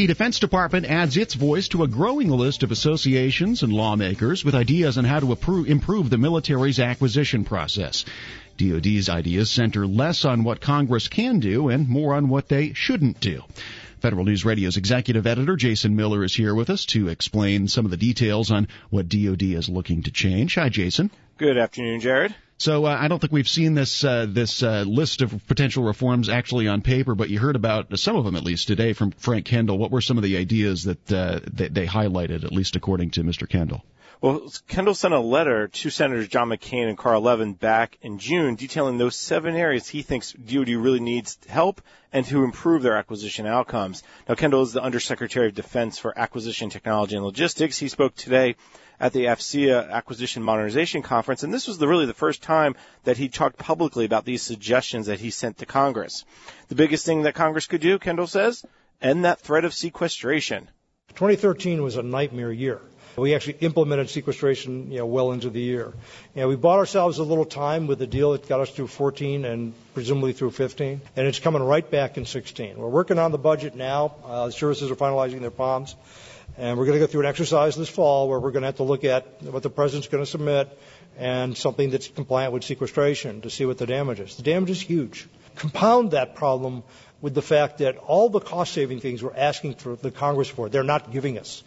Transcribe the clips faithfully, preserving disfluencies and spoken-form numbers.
The Defense Department adds its voice to a growing list of associations and lawmakers with ideas on how to appro- improve the military's acquisition process. D O D's ideas center less on what Congress can do and more on what they shouldn't do. Federal News Radio's executive editor, Jason Miller, is here with us to explain some of the details on what D O D is looking to change. Hi, Jason. Good afternoon, Jared. So uh, I don't think we've seen this uh, this uh, list of potential reforms actually on paper, but you heard about some of them, at least today, from Frank Kendall. What were some of the ideas that uh, they, they highlighted, at least according to Mister Kendall? Well, Kendall sent a letter to Senators John McCain and Carl Levin back in June detailing those seven areas he thinks D O D really needs help and to improve their acquisition outcomes. Now, Kendall is the Undersecretary of Defense for Acquisition, Technology, and Logistics. He spoke today at the A F C E A Acquisition Modernization Conference, and this was the, really the first time that he talked publicly about these suggestions that he sent to Congress. The biggest thing that Congress could do, Kendall says, end that threat of sequestration. twenty thirteen was a nightmare year. We actually implemented sequestration, you know, well into the year. You know, we bought ourselves a little time with the deal that got us through fourteen and presumably through fifteen, and it's coming right back in sixteen. We're working on the budget now. Uh, the services are finalizing their P O Ms, and we're going to go through an exercise this fall where we're going to have to look at what the president's going to submit and something that's compliant with sequestration to see what the damage is. The damage is huge. Compound that problem with the fact that all the cost-saving things we're asking for the Congress for, they're not giving us.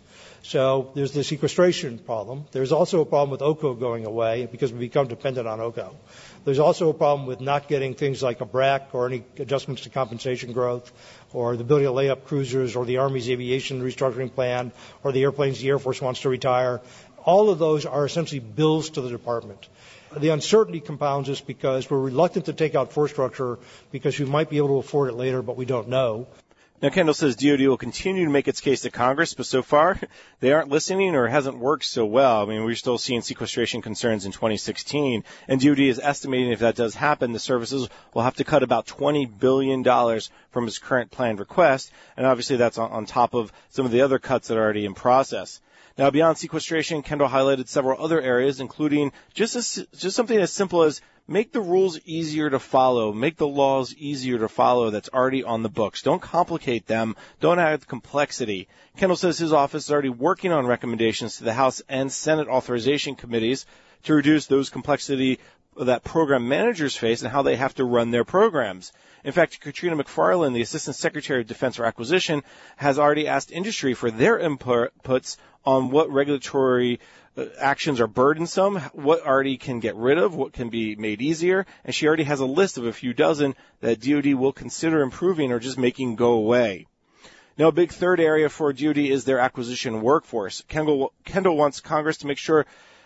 So there's the sequestration problem. There's also a problem with O C O going away because we become dependent on O C O. There's also a problem with not getting things like a B R A C or any adjustments to compensation growth or the ability to lay up cruisers or the Army's aviation restructuring plan or the airplanes the Air Force wants to retire. All of those are essentially bills to the department. The uncertainty compounds this because we're reluctant to take out force structure because we might be able to afford it later, but we don't know. Now, Kendall says D O D will continue to make its case to Congress, but so far they aren't listening or it hasn't worked so well. I mean, we're still seeing sequestration concerns in twenty sixteen, and D O D is estimating if that does happen, the services will have to cut about twenty billion dollars from its current planned request, and obviously that's on, on top of some of the other cuts that are already in process. Now, beyond sequestration, Kendall highlighted several other areas, including just a, just something as simple as make the rules easier to follow, make the laws easier to follow that's already on the books. Don't complicate them. Don't add complexity. Kendall says his office is already working on recommendations to the House and Senate authorization committees to reduce those complexity that program managers face and how they have to run their programs. In fact, Katrina McFarland, the Assistant Secretary of Defense for Acquisition, has already asked industry for their inputs on what regulatory actions are burdensome, what already can get rid of, what can be made easier, and she already has a list of a few dozen that D O D will consider improving or just making go away. Now, a big third area for D O D is their acquisition workforce. Kendall, Kendall wants Congress to make sure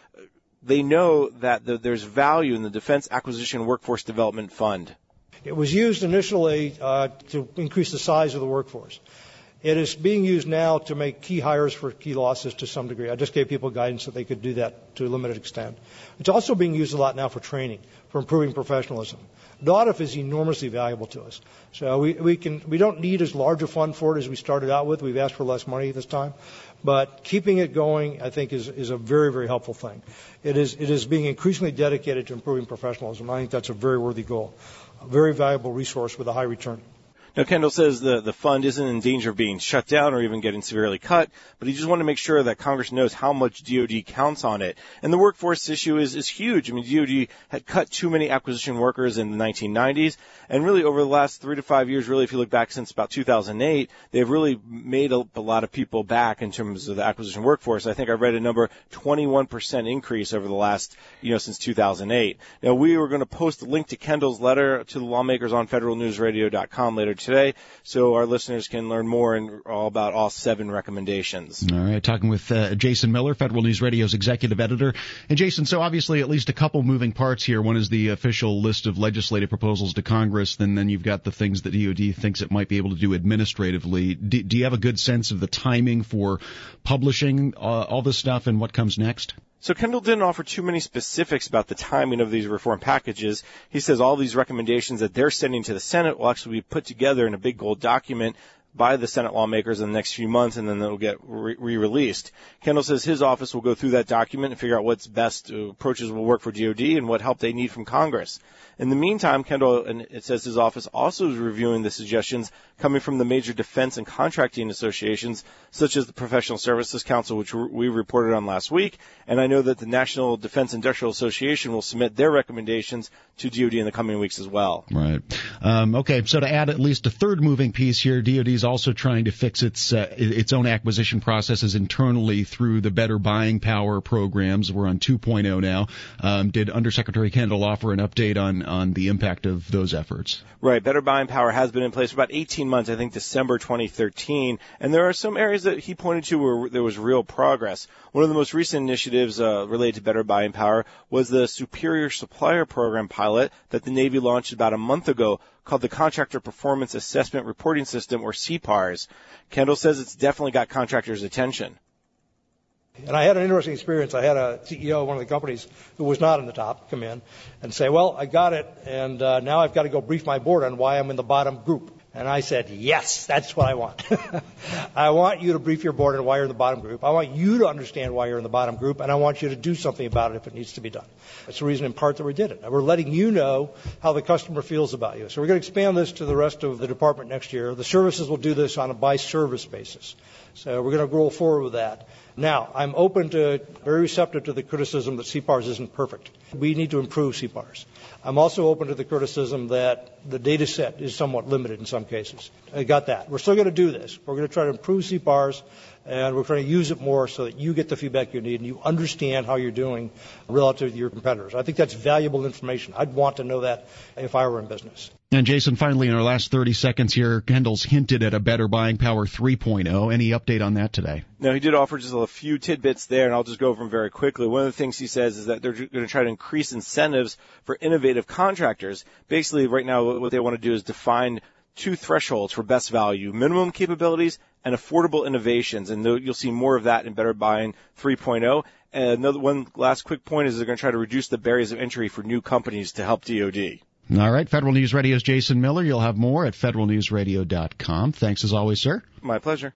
they know that the, there's value in the Defense Acquisition Workforce Development Fund. It was used initially uh, to increase the size of the workforce. It is being used now to make key hires for key losses to some degree. I just gave people guidance that they could do that to a limited extent. It's also being used a lot now for training, for improving professionalism. D O D F is enormously valuable to us. So we, we can we don't need as large a fund for it as we started out with. We've asked for less money this time. But keeping it going, I think, is, is a very, very helpful thing. It is it is being increasingly dedicated to improving professionalism. I think that's a very worthy goal, a very valuable resource with a high return. Now, Kendall says the, the fund isn't in danger of being shut down or even getting severely cut, but he just wanted to make sure that Congress knows how much D O D counts on it. And the workforce issue is, is huge. I mean, D O D had cut too many acquisition workers in the nineteen nineties, and really over the last three to five years, really if you look back since about two thousand eight, they've really made a, a lot of people back in terms of the acquisition workforce. I think I read a number, twenty-one percent increase over the last, you know, since two thousand eight. Now, we were going to post a link to Kendall's letter to the lawmakers on federal news radio dot com later today, so our listeners can learn more and all about all seven recommendations. All right, talking with uh, Jason Miller, Federal News Radio's executive editor. And Jason, so obviously at least a couple moving parts here. One is the official list of legislative proposals to Congress, then then you've got the things that D O D thinks it might be able to do administratively. Do, do you have a good sense of the timing for publishing uh, all this stuff and what comes next? So Kendall didn't offer too many specifics about the timing of these reform packages. He says all these recommendations that they're sending to the Senate will actually be put together in a big gold document by the Senate lawmakers in the next few months, and then it'll get re-released. Kendall says his office will go through that document and figure out what's best approaches will work for D O D and what help they need from Congress. In the meantime, Kendall, and it says his office also is reviewing the suggestions coming from the major defense and contracting associations, such as the Professional Services Council, which we reported on last week. And I know that the National Defense Industrial Association will submit their recommendations to D O D in the coming weeks as well. Right. Um, okay, so to add at least a third moving piece here, D O D is also trying to fix its uh, its own acquisition processes internally through the Better Buying Power programs. We're on two point oh now. Um, did Undersecretary Kendall offer an update on on the impact of those efforts? Right. Better Buying Power has been in place for about eighteen months, I think December twenty thirteen, and there are some areas that he pointed to where there was real progress. One of the most recent initiatives uh, related to Better Buying Power was the Superior Supplier Program pilot that the Navy launched about a month ago called the Contractor Performance Assessment Reporting System, or C P A R S. Kendall says it's definitely got contractors' attention. And I had an interesting experience. I had a C E O of one of the companies who was not in the top come in and say, well, I got it, and uh, now I've got to go brief my board on why I'm in the bottom group. And I said, yes, that's what I want. I want you to brief your board on why you're in the bottom group. I want you to understand why you're in the bottom group, and I want you to do something about it if it needs to be done. That's the reason in part that we did it. We're letting you know how the customer feels about you. So we're going to expand this to the rest of the department next year. The services will do this on a by-service basis. So we're going to roll forward with that. Now, I'm open to, very receptive to the criticism that C P A R S isn't perfect. We need to improve C P A R S. I'm also open to the criticism that the data set is somewhat limited in some cases. I got that. We're still going to do this. We're going to try to improve C P A R S, and we're trying to use it more so that you get the feedback you need and you understand how you're doing relative to your competitors. I think that's valuable information. I'd want to know that if I were in business. And Jason, finally, in our last thirty seconds here, Kendall's hinted at a Better Buying Power three point oh. Any update on that today? No, he did offer just a few tidbits there, and I'll just go over them very quickly. One of the things he says is that they're going to try to increase incentives for innovative contractors. Basically, right now, what they want to do is define two thresholds for best value, minimum capabilities and affordable innovations, and you'll see more of that in Better Buying three point oh. And another one last quick point is they're going to try to reduce the barriers of entry for new companies to help D O D. All right. Federal News Radio's Jason Miller. You'll have more at federal news radio dot com. Thanks as always, sir. My pleasure.